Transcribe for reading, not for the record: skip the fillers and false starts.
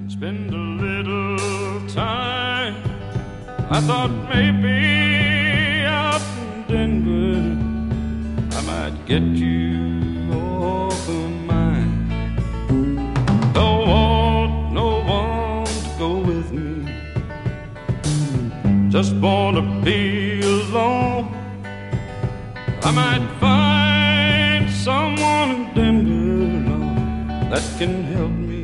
spend a little time. I thought maybe out in Denver I might get you off of mine. Don't want no one to go with me, just wanna be alone. I might find someone in Denver, Lord, that can help me.